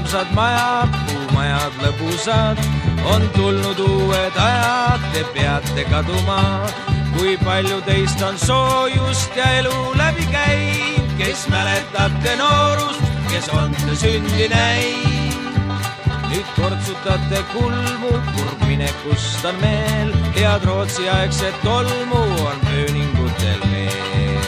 armsad majad, puumajad lõbusad, on tulnud uued ajad, te peate kaduma. Kui palju teist on soojust ja elu läbi käinud, kes mäletab te noorust, kes on te sündi näinud. Nüüd kortsutate kulmu, kurb minekust on meel, head Rootsi aegset tolmu on pööningutel veel.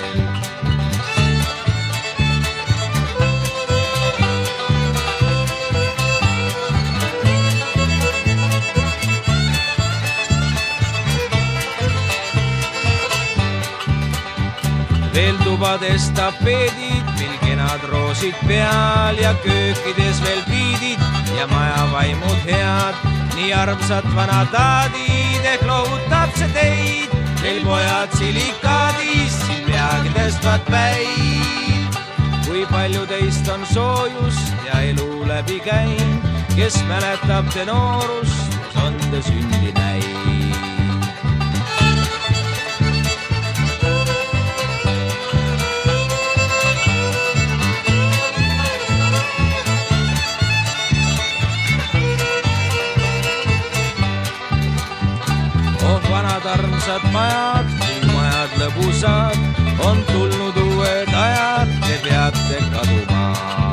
Veel tubades tapeedid, mil kenad roosid peal ja köökides veel piidid ja majavaimud head. Nii armsad vanataadid ehk lohutab see teid, teil pojad silikaadis siin peagi tõstvad päid. Kui palju teist on soojust ja elu läbi käinud, kes mäletab te noorust, kus on te sündi näinud. Vanad armsad majad, puumajad lõbusad, on tulnud uued ajad, te peate kaduma.